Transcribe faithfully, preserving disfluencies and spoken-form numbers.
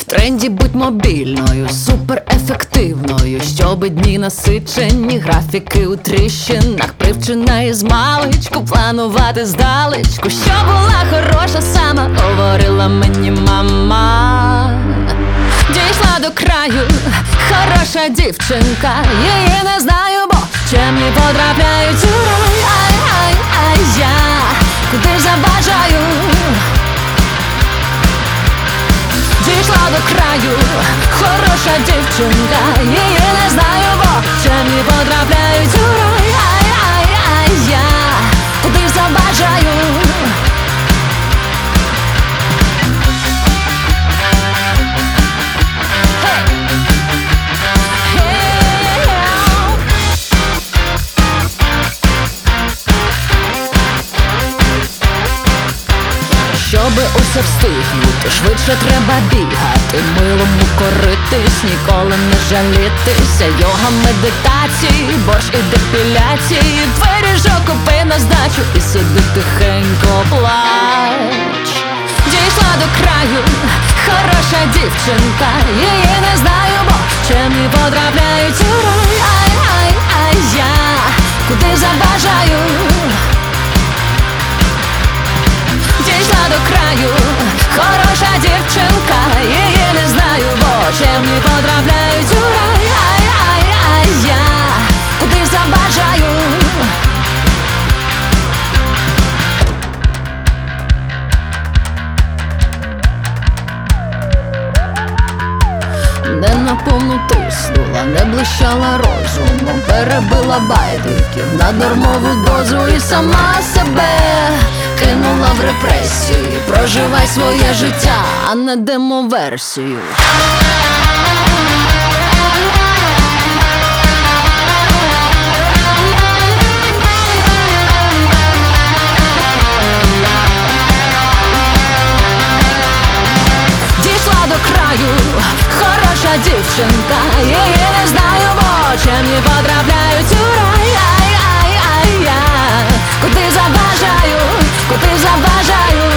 тренді будь мобільною, суперефективною, щоби дні насичені, графіки у тріщинах, привчена із маличку планувати здалечку, що була хороша сама, говорила мені мама. Дійшла до краю, хороша дівчинка, її не знаю, бо чемні потрапляють у рай. Ай, ай, ай, я куди забажаю. Дійшла до краю, хороша дівчинка, її не знаю, бо чемні потрапляють у рай. Ай, ай, ай, я куди забажаю. Щоби усе встигнути, швидше треба бігати, милому коритись, ніколи не жалітися. Йога, медитації, борщ і депіляції, пиріжок купи на здачу і сиди тихенько плач. Дійшла до краю, хороша дівчинка, її не знаю, бо чемні потрапляють у рай. Ай, ай, ай, я куди забажаю. Дійшла до краю, хороша дівчинка, її не знаю, бо чемні потрапляють у рай. Ай, ай, ай, я куди забажаю. Не наповну тиснула, не блищала розумом, перебила байдиків на дармову дозу і сама себе кинула в репресії. Проживай своє життя, а не демоверсію. Дійшла до краю, хороша дівчинка, її не знаю, бо чемні потрапляють у рай. Ай, ай, ай, я куди забажаю, куди забажаю.